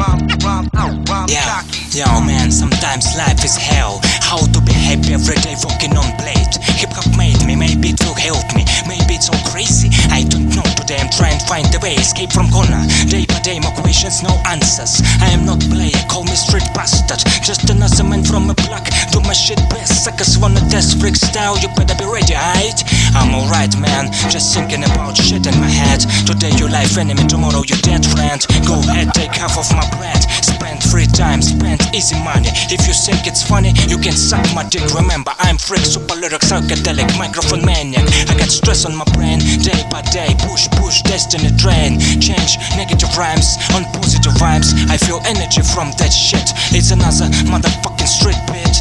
Yo man, sometimes life is hell. How to be happy every day walking on blade. Hip hop made me, maybe it will help me. Maybe it's all crazy, I don't know. Today I'm trying to find a way, escape from corner. Day by day, more questions, no answers. I am not player, call me street bastard. Just another man from a block, do my shit best. Suckers wanna test freak style, you better be ready, aight? I'm alright man, just thinking about shit in my head. Today you life enemy, tomorrow you dead friend. Go ahead, take half of my bread. Spend free time, spend easy money. If you think it's funny, you can suck my dick. Remember, I'm freak, super lyric, psychedelic, microphone maniac. I got stress on my brain, day by day. Push, destiny drain. Change negative rhymes on positive vibes. I feel energy from that shit. It's another motherfucking street beat.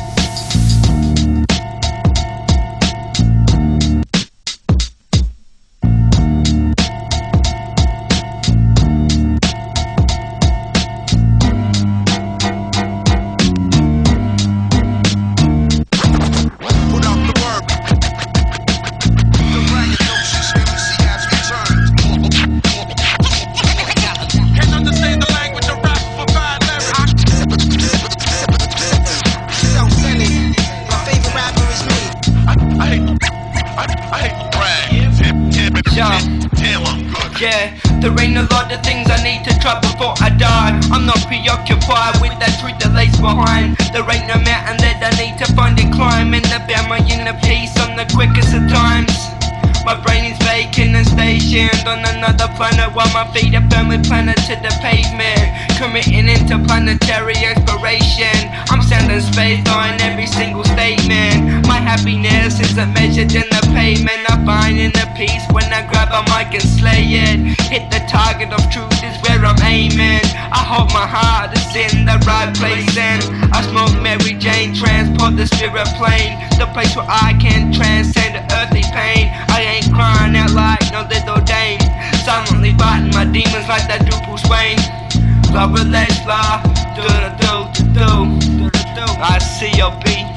Yeah, there ain't a lot of things I need to try before I die. I'm not preoccupied with that truth that lays behind. There ain't no mountain that I need to find and climb. And I bear my inner peace on the quickest of times. My brain is vacant and stationed on another planet, while my feet are firmly planted to the pavement, committing interplanetary exploration. I'm sounding space on every single statement. My happiness isn't measured in the pavement. I find inner peace when I grab a mic and slay it. Hit the target of truth is where I'm aiming. I hope my heart is in the right place, and I smoke Mary Jane, transport the spirit plane, the place where I can transcend earthly pain. I ain't crying out like no little dame, silently fighting my demons like that dude Bruce Wayne. Blah blah blah, do do do do do. I see your beat.